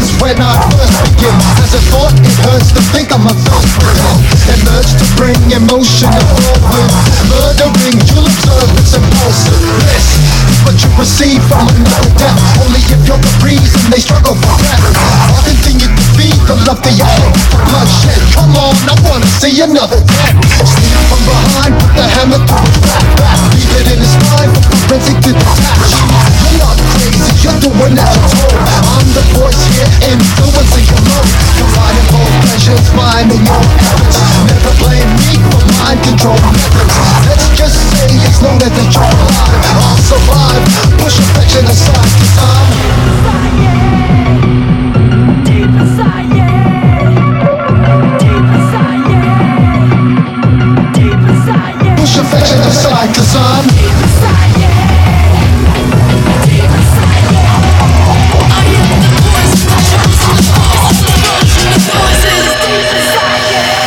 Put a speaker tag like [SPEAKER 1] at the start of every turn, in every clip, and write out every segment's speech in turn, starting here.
[SPEAKER 1] since when I first begin. As a thought, it hurts to think I'm a thirst within. Emerge to bring emotion involved with murdering. You'll observe it's impulsive. This is what you receive from another death. Only if you're the reason they struggle for breath. I'll continue to feed the love to your head. The bloodshed, come on, I wanna see another death. Sneak from behind, put the hammer to his back. Leave it in his mind for forensic to detach. You're not crazy, you're doing as you're told. I'm the voice here, influencing your mode. Combining both pleasures, mine and your efforts. Never blame me for mind control methods. Let's just say as long as that you're alive, I'll survive. Push affection aside, 'cause I'm
[SPEAKER 2] deep inside, deep inside, deep inside,
[SPEAKER 1] push affection aside, 'cause I'm
[SPEAKER 2] deep inside, deep inside. I am the voice that shows the voice, the version of voices deep inside.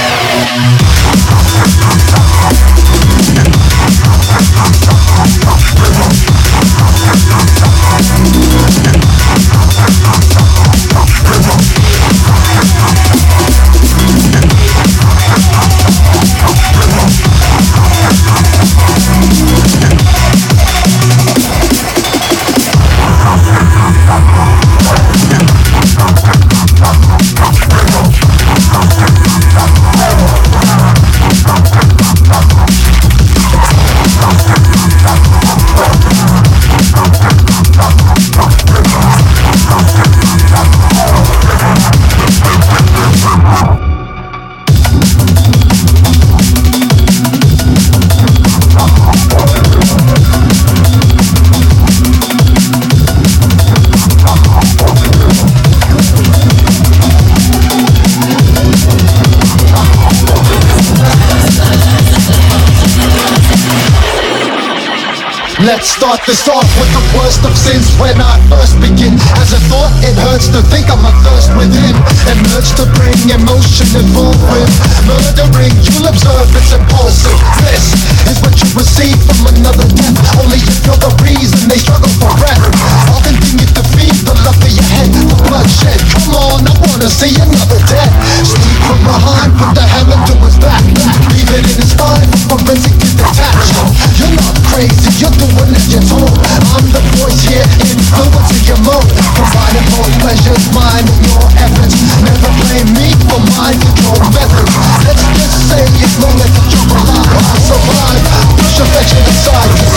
[SPEAKER 1] Let's start this off with the worst of sins when I first begin. As a thought, it hurts to think I'm a thirst within. Emerge to bring emotion involved with murdering. You'll observe it's impulsive. This is what you receive from another death. Only if you're the reason they struggle for breath. I'll continue to feed the love to your head. The bloodshed, come on, I wanna see another death. Sneak from behind, put the hammer to his back. Leave it in his mind for forensic to detach. You're not crazy, you're doing as you're told. I'm the voice here, influencing your mode. Combining both pleasures, mine and your efforts. Never blame me for mind control methods. Let's just say as long as you're alive, I'll survive. Push affection aside.